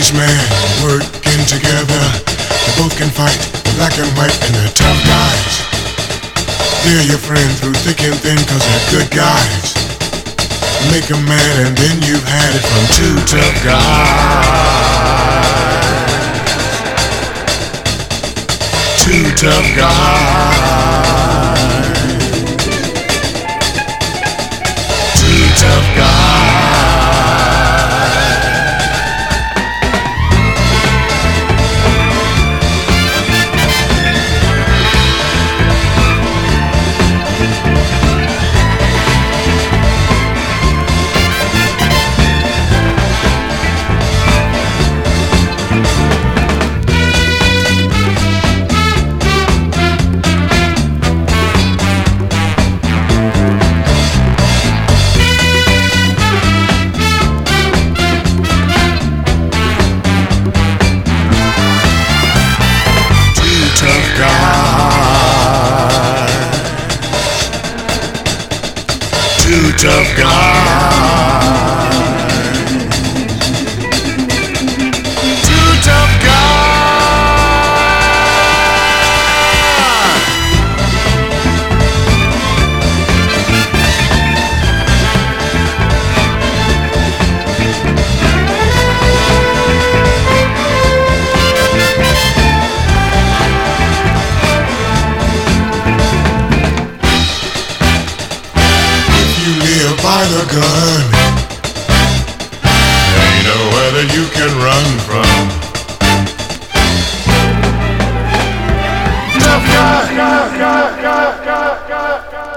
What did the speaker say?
man working together. They both can fight, black and white, and they're tough guys. They're your friend through thick and thin, cause they're good guys. Make 'em mad and then you've had it from two tough guys. Two tough guys. Two tough guys. Two tough guys. Two tough guys. By the gun, ain't nowhere that you can run from. Tough guy.